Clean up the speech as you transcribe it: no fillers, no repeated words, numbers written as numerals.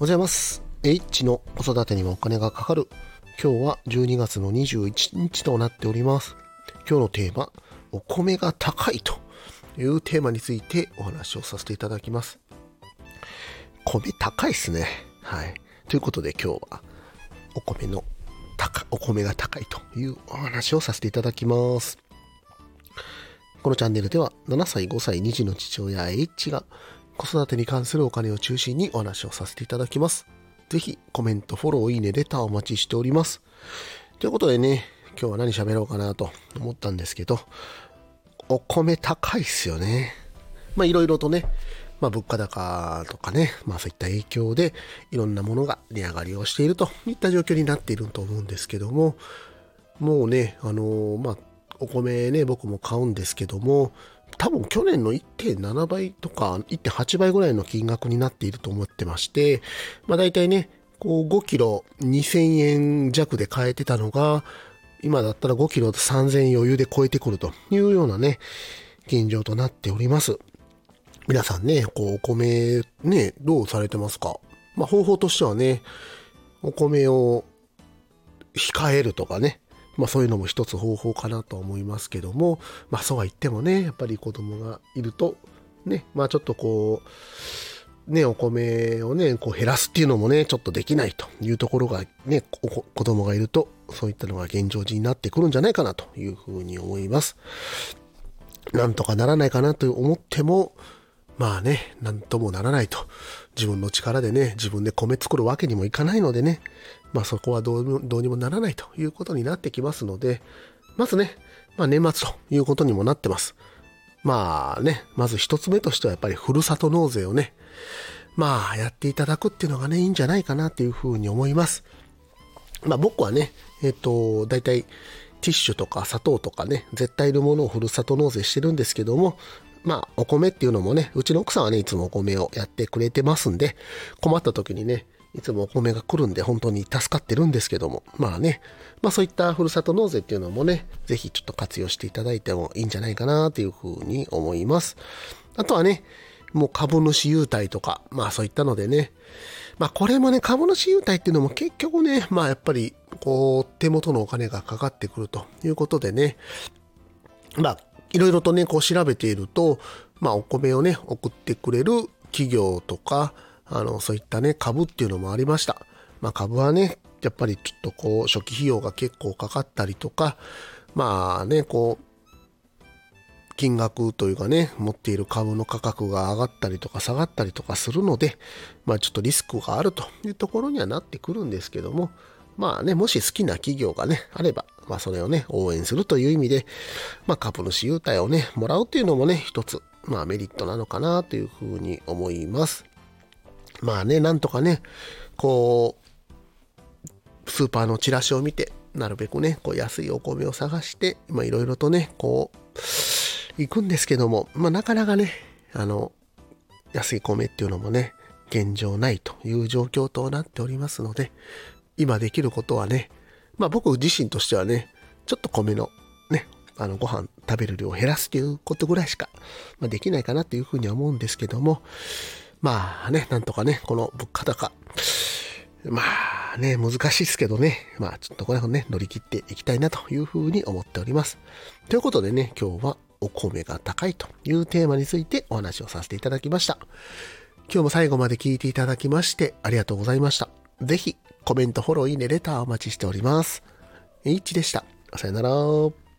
ございます。H の子育てにもお金がかかる。今日は12月の21日となっております。今日のテーマ、お米が高いというテーマについてお話をさせていただきます。米高いっすね。はい。ということで今日はお米が高いというお話をさせていただきます。このチャンネルでは7歳、5歳、2児の父親 H が子育てに関するお金を中心にお話をさせていただきます。ぜひコメント、フォロー、いいね、レターお待ちしております。ということでね、今日は何喋ろうかなと思ったんですけど、お米高いっすよね。いろいろとね、物価高とかね、そういった影響でいろんなものが値上がりをしているといった状況になっていると思うんですけども、もうね、お米ね、僕も買うんですけども、多分去年の 1.7 倍とか 1.8 倍ぐらいの金額になっていると思ってまして、大体ね、5キロ2000円弱で買えてたのが、今だったら5キロ3000円余裕で超えてくるというようなね、現状となっております。皆さんね、お米ね、どうされてますか？方法としてはね、お米を控えるとかね、そういうのも一つ方法かなと思いますけども、そうは言ってもね、やっぱり子供がいると、ね、ちょっとお米をね、減らすっていうのもね、ちょっとできないというところがね、子供がいると、そういったのが現状時になってくるんじゃないかなというふうに思います。なんとかならないかなと思っても、なんともならないと。自分の力でね、自分で米作るわけにもいかないのでね、そこはどうにもならないということになってきますので、まずね、年末ということにもなってます。まず一つ目としてはやっぱりふるさと納税をね、やっていただくっていうのがね、いいんじゃないかなというふうに思います。僕はね、だいたいティッシュとか砂糖とかね、絶対いるものをふるさと納税してるんですけども、お米っていうのもね、うちの奥さんはね、いつもお米をやってくれてますんで、困った時にね、いつもお米が来るんで本当に助かってるんですけども、そういったふるさと納税っていうのもね、ぜひちょっと活用していただいてもいいんじゃないかなというふうに思います。あとはね、もう株主優待とか、そういったのでね、これもね、株主優待っていうのも結局ね、やっぱり、手元のお金がかかってくるということでね、いろいろとね、調べていると、お米をね、送ってくれる企業とか、そういったね、株っていうのもありました。株はね、やっぱりちょっと初期費用が結構かかったりとか、金額というかね、持っている株の価格が上がったりとか下がったりとかするので、ちょっとリスクがあるというところにはなってくるんですけども、もし好きな企業がね、あれば、それをね、応援するという意味で、株主優待をね、もらうっていうのもね、一つ、メリットなのかなというふうに思います。なんとかね、スーパーのチラシを見て、なるべくね、安いお米を探して、いろいろとね、行くんですけども、なかなかね、安い米っていうのもね、現状ないという状況となっておりますので、今できることはね、僕自身としてはね、ちょっと米のね、ご飯食べる量を減らすということぐらいしか、できないかなというふうには思うんですけども、なんとかね、この物価高、難しいですけどね、ちょっとこれをね、乗り切っていきたいなというふうに思っております。ということでね、今日はお米が高いというテーマについてお話をさせていただきました。今日も最後まで聞いていただきましてありがとうございました。ぜひコメント、フォロー、いいね、レターお待ちしております。H でした。さよなら。